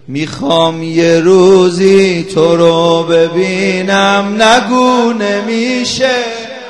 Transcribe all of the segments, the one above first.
میخوام یه روزی تو رو ببینم، نگو نمیشه.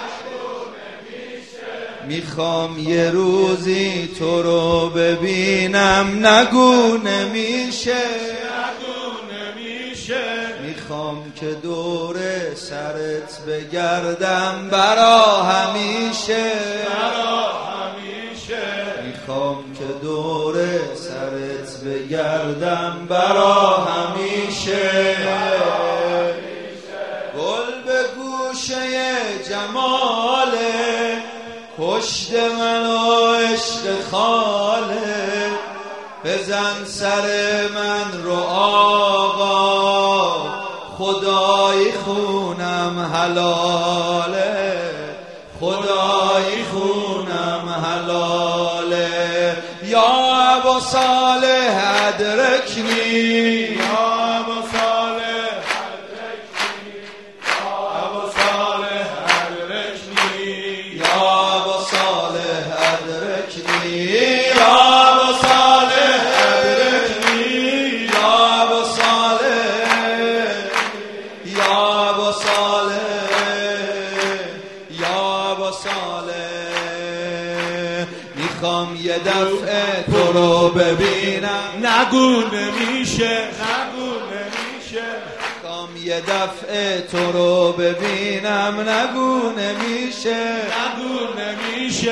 میخوام یه روزی تو رو ببینم، نگو نمیشه. میخوام که دور سرت بگردم برا همیشه. میخوام که دور سرت بگردم برا همیشه. گل به گوشه جماله، پشت من و عشق خاله، بزن سر من رو آقا، خدای خونم حلاله، خدای خونم حلاله. یا ابا صالح ادرکنی، یا ابا صالح ادرکنی، یا ابا صالح ادرکنی، یا ابا صالح ادرکنی، یا ابا صالح ادرکنی، یا ابا صالح، یا ابا صالح، یا ابا صالح. میخوام یه دفعه تو رو ببینم، نگو نمیشه، نگو نمیشه. میخوام یه دفعه تو رو ببینم، نگو نمیشه، نگو نمیشه.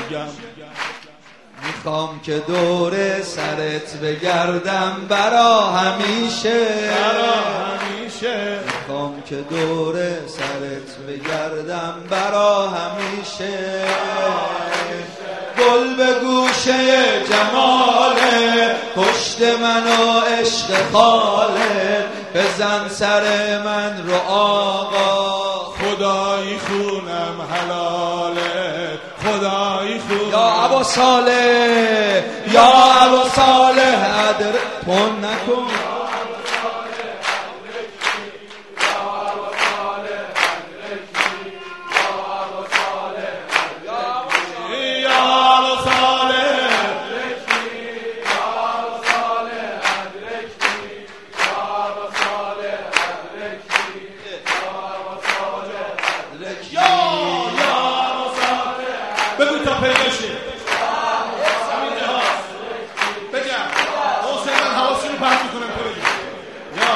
میخوام که دور سرت بگردم برا همیشه، برا همیشه. میخوام که دور سرت بگردم برا همیشه. گل به گوشه جماله، پشت من و عشق خاله، بزن سر من رو آقا، خدای خونم حلاله، خدای خونم. یا ابا صالح، یا ابا صالح ادر پون نکن. بگو تا پیدا شه. بگم حسین من حواسی رو پرد میکنم تو بگم. یا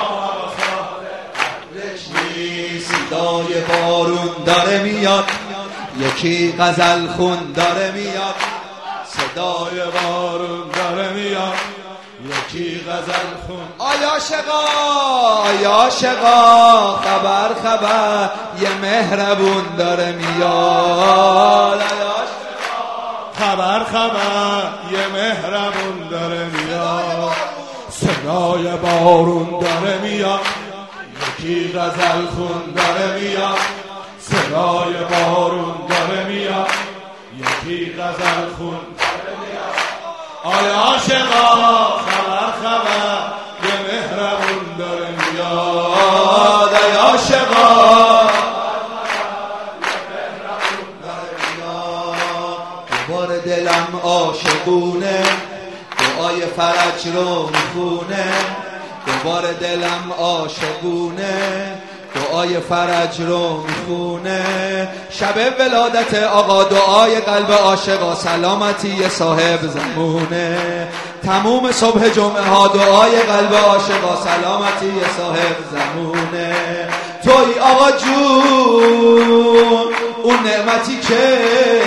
صدای بارون داره میاد، یکی غزل خون داره میاد. صدای بارون داره میاد، یکی غزل خون. آیا شقا، آیا شقا، خبر خبر، یه مهربون داره میاد. خبر خبر، یه مهربون داره میاد. صدای بارون داره میاد، یکی غزل خون داره میاد. صدای بارون داره میاد، یکی غزل خون داره میاد. آیا عاشقا، خبر خبر، یه مهربون داره میاد. آیا عاشقا، دوباره دلم عاشقونه، دعای فرج رو میخونه. دوباره دلم عاشقونه، دعای فرج رو میخونه. شب ولادت آقا، دعای قلب عاشقا، سلامتی صاحب زمونه. تموم صبح جمعه ها، دعای قلب عاشقا، سلامتی صاحب زمونه. توی آقا جون اون نعمتی که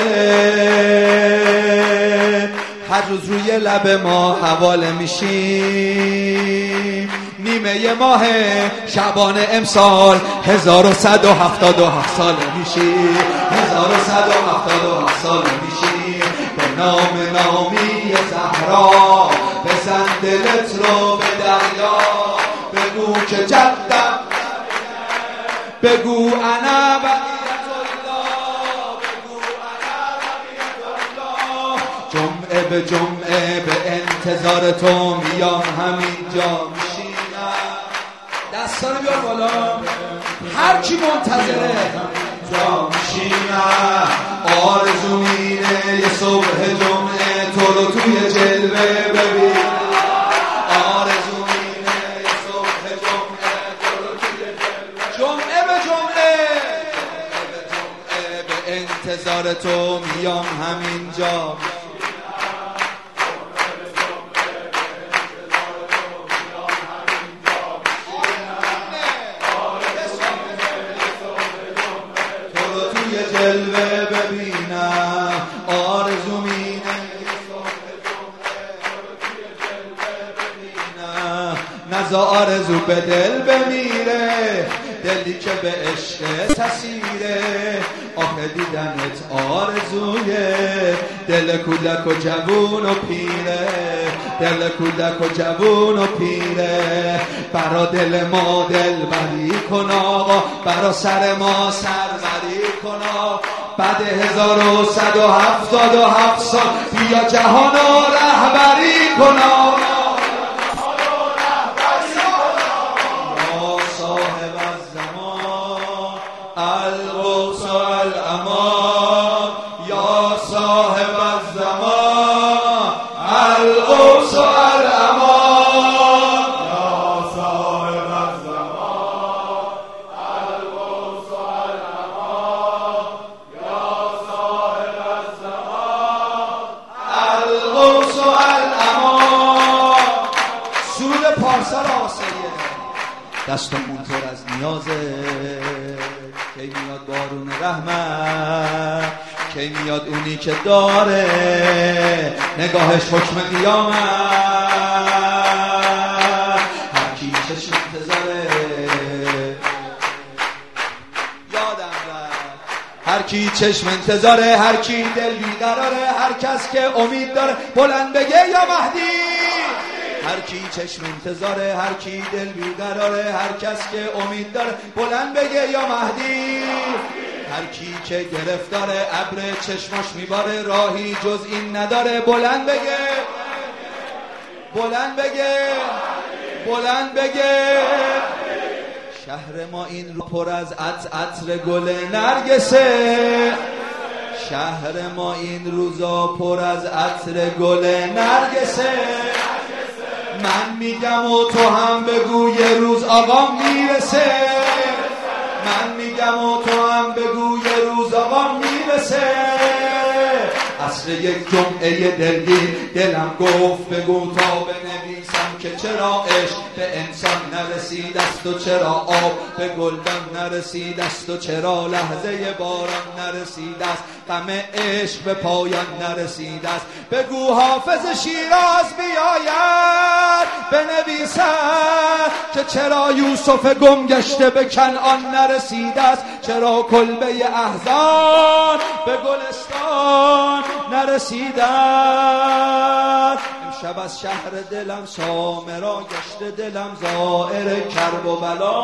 هر روز روی لب ما حواله میشیم. نیمه ماه شعبان امسال 1177 ساله میشیم، 1177 ساله میشیم. به نام نامی زهرا، بزن دلت رو به دریا، بگو که جدم، بگو انا بقیت الله، بگو انا بقیت الله. جمعه به جمعه به انتظار تو میام، همینجا میشینم. دستا رو بیار بالا، هر کی منتظره جا میشینم. آرزو مینه یه صبح جمعه تو رو توی جلوه ببین. آرزو مینه انتظار تو میام همینجا. تو رو توی جلوه ببینم آرزو مینه نزا آرزو به دل بمیره، دلی که به عشق تسیره. آخه دیدنت آرزویه، دل کودک و جوون و پیره، دل کودک و جوون و پیره. برا دل ما دل بری کن آقا، برا سر ما سر بری کن آقا. بعد 1177 سال بیا جهانو رهبری کن آقا. الغوث الامان یا صاحب الزمان، الغوث الامان یا صاحب الزمان، الغوث الامان یا صاحب الزمان، الغوث الامان. سرود پارسال آسیه دستمون پر از نیازه، کی میاد بارون رحمت، کی میاد اونی که داره نگاهش حکم قیامت. هر کی چشم انتظاره یادم رفت، هر کی چشم انتظاره، هر کی دل بیقراره، هر کس که امید داره بلند بگه یا مهدی. هر کی چشم انتظاره، هر کی دل بیقراره، هر کس که امید داره بلند بگه یا مهدی. هر کی که گرفتاره ابر چشماش میباره، راهی جز این نداره بلند بگه، بلند بگه، بلند بگه. شهر ما این رو پر از عطر گل نرگسه، شهر ما این روزا پر از عطر گل نرگسه. من میگم و تو هم بگو یه روز آقام میرسه، من میگم و تو هم بگو یه روز آقام میرسه. عصر یک جمعه دلگیر دلم گفت بگو تا بنویسم که چرا عشق به انسان نرسید است و چرا آب به گلدان نرسید است و چرا لحظه باران نرسید است، غم عشق به پایان نرسید است. بگو حافظ شیراز بیاید بنویسد که چرا یوسف گم گشته به کنعان نرسید است، چرا کلبه احزان به گلستان نرسید است. امشب از شهر دلم سامرا گشته دلم زائر کرب و بلا،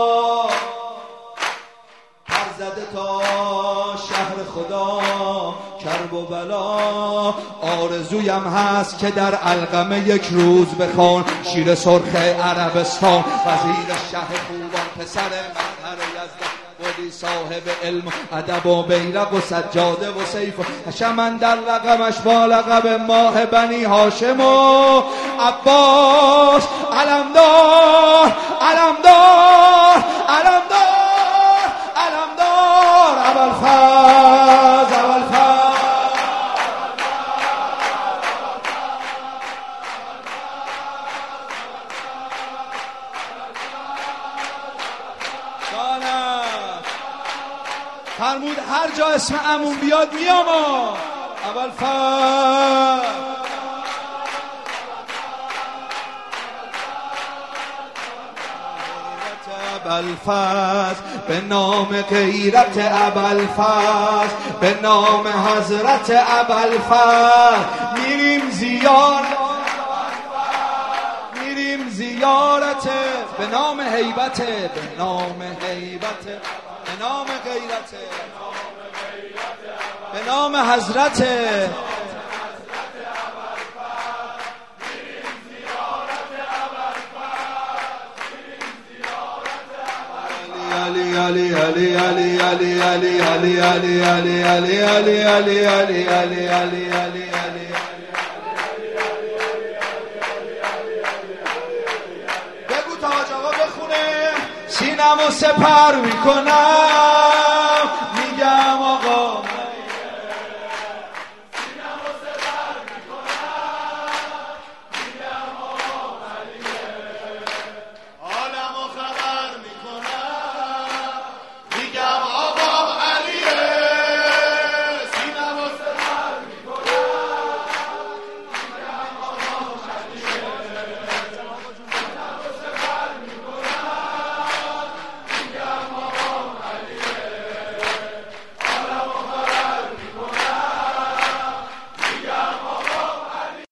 پر زده تا شهر خدا کرب و بلا. آرزویم هست که در علقمه یک روز بخوان شیر سرخ عربستان، وزیر شه خوبان پسر مظهر یزدان، ولی صاحب علم و ادب و بیرق و سجاده و سیف و حشم در رقمش با لقب ماه بنی هاشم و عباس. علمدار علمدار علمدار علمدار ابوالفضل ابوالفضل. فرمود هر جا اسم عموم بیاد میام. ابوالفضل ابوالفضل به نام غیرت ابوالفضل، به نام حضرت ابوالفضل میریم زیارت، میریم زیارت به نام هیبت، به نام هیبت، به نام غیرت، به نام حضرت. علی علی علی علی علی علی علی علی علی علی علی علی علی علی علی علی علی. بگو تا حاج آقا بخونه سینمو سپر میکنم، میگم آقا